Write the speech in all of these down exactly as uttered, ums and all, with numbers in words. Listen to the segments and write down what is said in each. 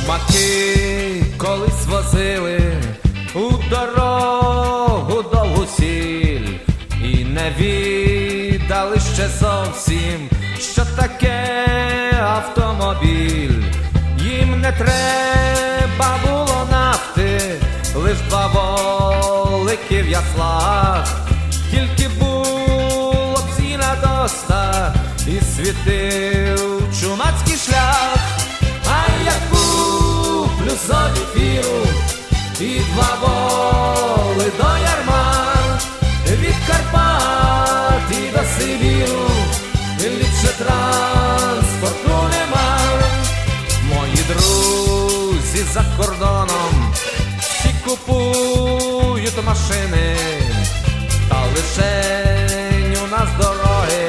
Маки колись возили у дорогу довгу сіль і не віддали ще зовсім, що таке автомобіль. Їм не треба було нафти, лиш два волики в яслах, тільки було б сіна доста і світив чумацький шлях. А я куплю собі фіру і два воли до ярма, від Карпат і до Сибіру ліпше транспорту нема. Мої друзі за кордоном всі купують машини, та лишень у нас дороги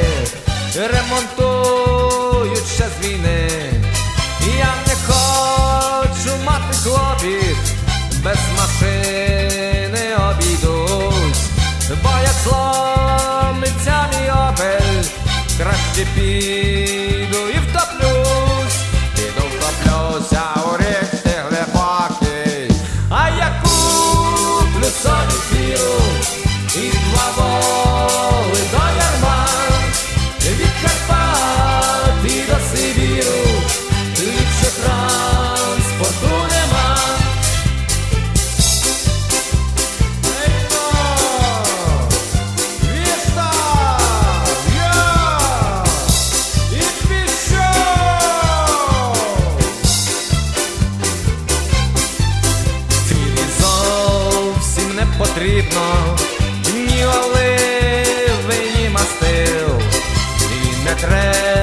ремонтують ще з війни. Я не хочу мати клопіт, без машини обійдусь, бо як зломиться мій опель, краще піду і втоплюсь, піду втоплюся у річці глибокій. А я куплю собі фіру і два воли до ярма, від Карпат і до Сибіру ліпше транспорту нема. Потрібно ні оливи, ні мастил, і не треба